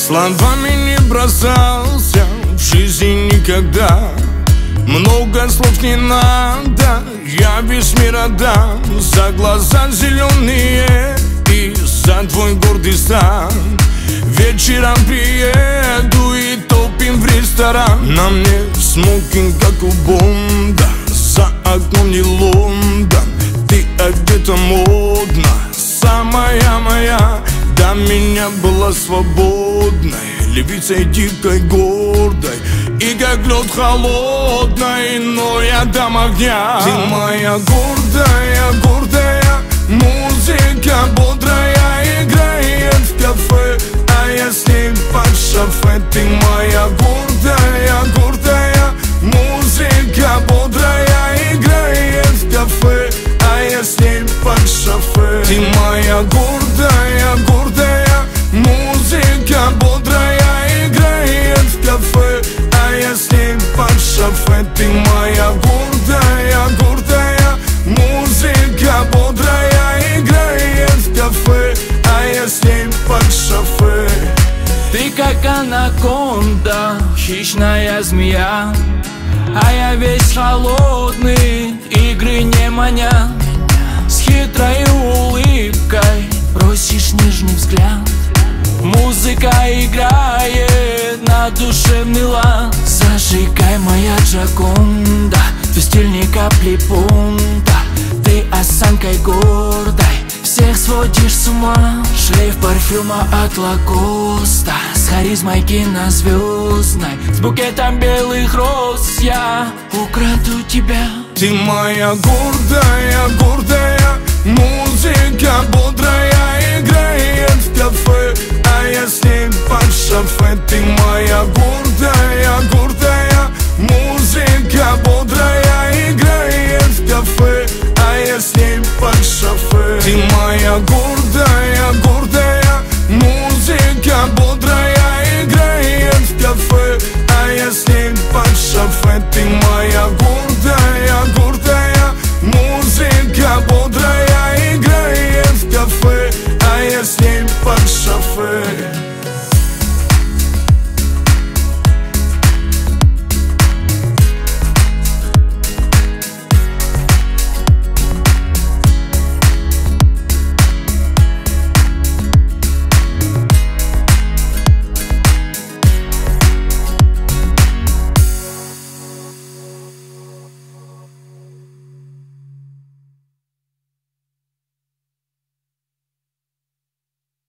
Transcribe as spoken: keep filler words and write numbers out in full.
Словами не бросался в жизни никогда. Много слов не надо, я весь мир отдам за глаза зеленые и за твой гордый стан. Вечером приеду и топим в ресторан. На мне смокинг, как у Бонда, за окном не Лондон. Ты одета модно, самая моя. До меня была свободной, львицей дикой, гордой и как лед холодной, но я дам огня. Ты моя гордая, гордая, музыка бодрая играет в кафе, а я с ней под шофе. Ты моя гордая, гордая, музыка бодрая играет в кафе, а я с ней под шофе. Ты моя гордая, гордая, музыка бодрая играет в кафе, а я с ней под шофе. Ты моя гордая, гордая, музыка бодрая играет в кафе, а я с ней под шофе. Ты как анаконда, хищная змея, а я весь холодный, игры не маня. С хитрой улыбкой просишь нежный взгляд, музыка играет на душевный лад. Зажигай, моя Джаконда, твой стиль не капли пункта. Ты осанкой гордой всех сводишь с ума. Шлейф парфюма от Лакоста, с харизмой кинозвездной, с букетом белых роз я украду тебя. Ты моя гордая, гордая,